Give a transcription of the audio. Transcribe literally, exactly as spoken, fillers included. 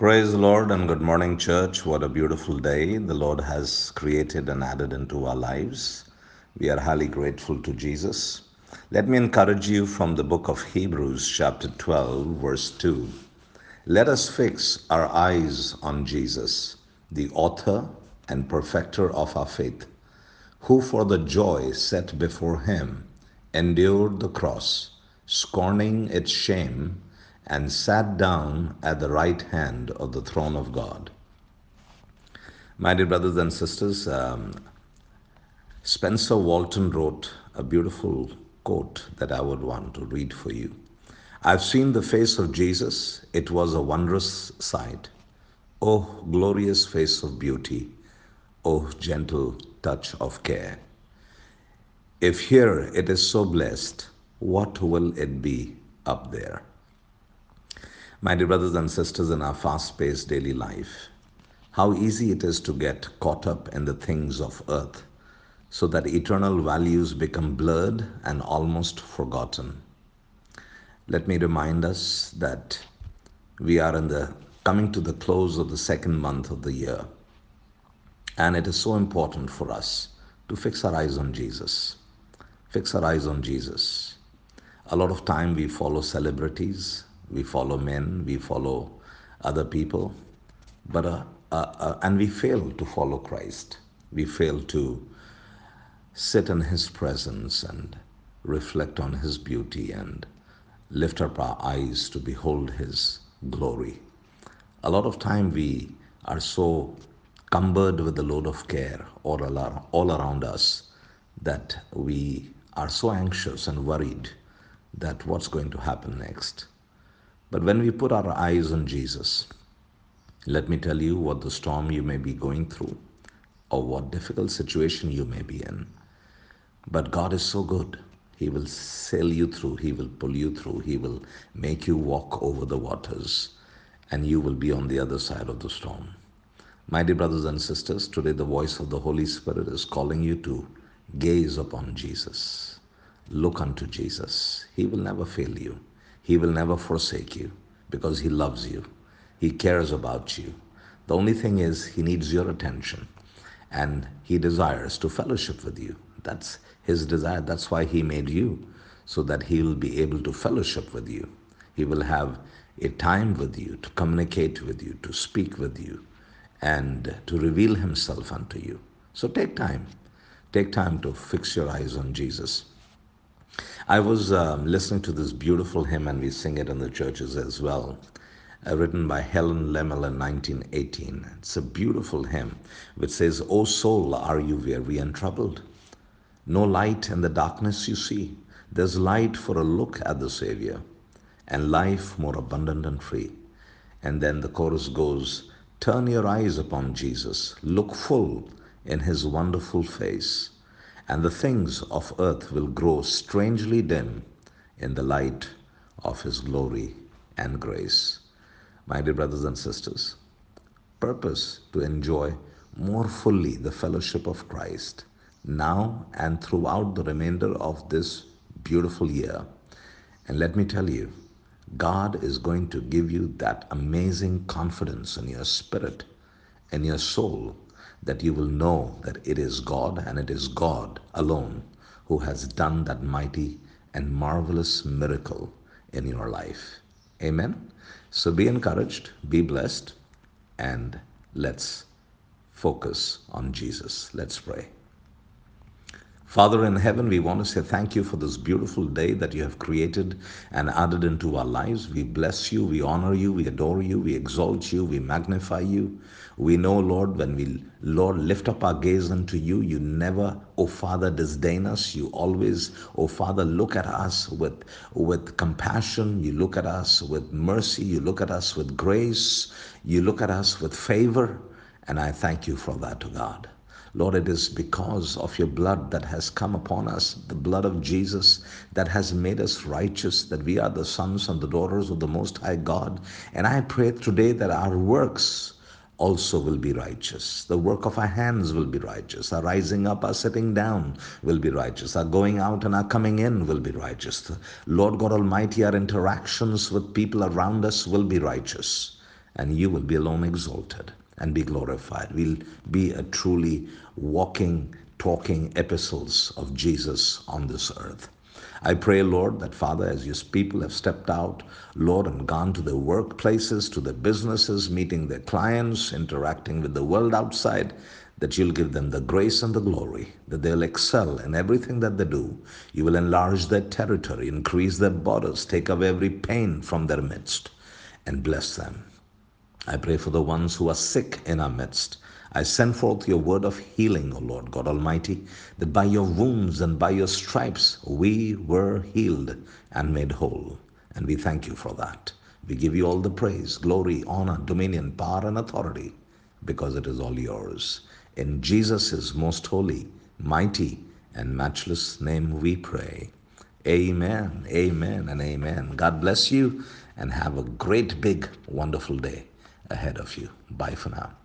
Praise the Lord and good morning, church. What a beautiful day the Lord has created and added into our lives. We are highly grateful to Jesus. Let me encourage you from the book of Hebrews, chapter twelve, verse two. Let us fix our eyes on Jesus, the author and perfecter of our faith, who for the joy set before him endured the cross, scorning its shame, and sat down at the right hand of the throne of God. My dear brothers and sisters, um, Spencer Walton wrote a beautiful quote that I would want to read for you. I've seen the face of Jesus, it was a wondrous sight. Oh, glorious face of beauty, oh, gentle touch of care. If here it is so blessed, what will it be up there? My dear brothers and sisters, in our fast paced daily life, how easy it is to get caught up in the things of earth so that eternal values become blurred and almost forgotten. Let me remind us that we are in the coming to the close of the second month of the year, and it is so important for us to fix our eyes on Jesus. Fix our eyes on Jesus. A lot of time we follow celebrities, we follow men, we follow other people, but uh, uh, uh, and we fail to follow Christ. We fail to sit in His presence and reflect on His beauty and lift up our eyes to behold His glory. A lot of time we are so cumbered with the load of care all around, all around us that we are so anxious and worried that what's going to happen next. But when we put our eyes on Jesus, let me tell you what the storm you may be going through or what difficult situation you may be in. But God is so good. He will sail you through. He will pull you through. He will make you walk over the waters and you will be on the other side of the storm. My dear brothers and sisters, today the voice of the Holy Spirit is calling you to gaze upon Jesus. Look unto Jesus. He will never fail you. He will never forsake you because He loves you. He cares about you. The only thing is, He needs your attention and He desires to fellowship with you. That's His desire. That's why He made you, so that He will be able to fellowship with you. He will have a time with you, to communicate with you, to speak with you, and to reveal Himself unto you. So take time. Take time to fix your eyes on Jesus. I was um, listening to this beautiful hymn, and we sing it in the churches as well, uh, written by Helen Lemmel in nineteen eighteen. It's a beautiful hymn which says, O soul, are you weary and troubled? No light in the darkness you see. There's light for a look at the Savior, and life more abundant and free. And then the chorus goes, turn your eyes upon Jesus, look full in His wonderful face, and the things of earth will grow strangely dim in the light of His glory and grace. My dear brothers and sisters, purpose to enjoy more fully the fellowship of Christ now and throughout the remainder of this beautiful year. And let me tell you, God is going to give you that amazing confidence in your spirit, in your soul, that you will know that it is God and it is God alone who has done that mighty and marvelous miracle in your life. Amen. So be encouraged, be blessed, and let's focus on Jesus. Let's pray. Father in heaven, we want to say thank you for this beautiful day that you have created and added into our lives. We bless you, we honor you, we adore you, we exalt you, we magnify you. We know, Lord, when we, Lord, lift up our gaze unto you, you never, oh Father, disdain us. You always, oh Father, look at us with, with compassion. You look at us with mercy. You look at us with grace. You look at us with favor. And I thank you for that, God. Lord, it is because of your blood that has come upon us, the blood of Jesus that has made us righteous, that we are the sons and the daughters of the Most High God. And I pray today that our works also will be righteous. The work of our hands will be righteous. Our rising up, our sitting down will be righteous. Our going out and our coming in will be righteous. Lord God Almighty, our interactions with people around us will be righteous. and you will be alone exalted and be glorified. We'll be a truly walking, talking epistles of Jesus on this earth. I pray, Lord, that Father, as your people have stepped out, Lord, and gone to their workplaces, to their businesses, meeting their clients, interacting with the world outside, that you'll give them the grace and the glory, that they'll excel in everything that they do. You will enlarge their territory, increase their borders, take away every pain from their midst, and bless them. I pray for the ones who are sick in our midst. I send forth your word of healing, O Lord God Almighty, that by your wounds and by your stripes we were healed and made whole. And we thank you for that. We give you all the praise, glory, honor, dominion, power, and authority, because it is all yours. In Jesus' most holy, mighty, and matchless name we pray. Amen, amen, and amen. God bless you and have a great, big, wonderful day ahead of you. Bye for now.